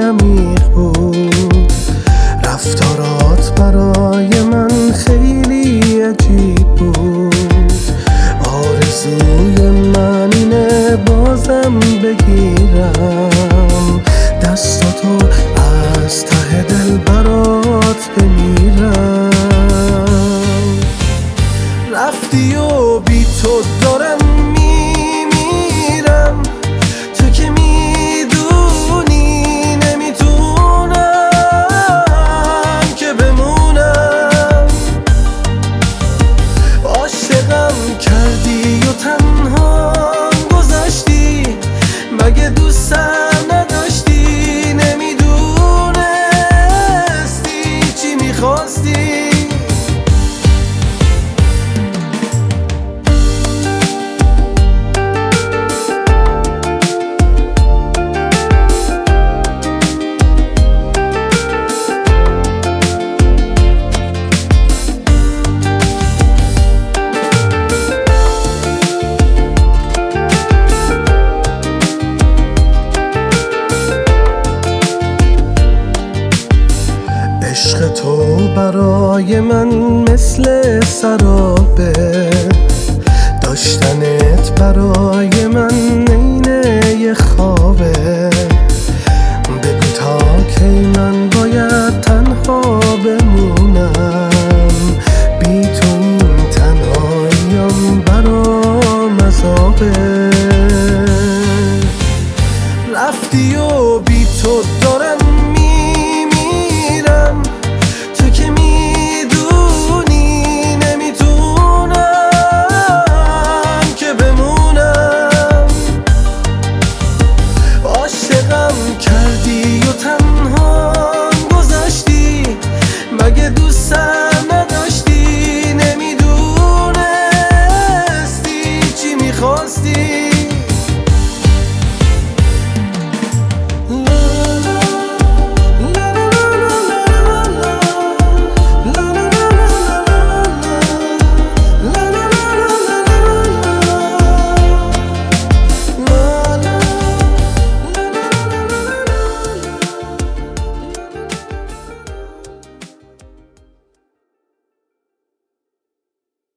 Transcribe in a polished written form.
عمیق بود. رفتارات برای من خیلی عجیب بود. آرزوی من اینه بازم بگیرم دستاتو از ته دل برات بمیرم. رفتی و بی تو دارم میمیرم، تو که میدونی نمیتونم که بمونم. عاشقم کردی و تنها گذاشتی، مگه دوستم نداشتی؟ نمیدونستی چی میخواستی؟ عشق تو برای من مثل سرابه، داشتنت برای من عین یه خوابه. بگو تا کی من باید تنها بمونم، بی تو این تنهاییم برام عذابه. رفتی و بی تو دارم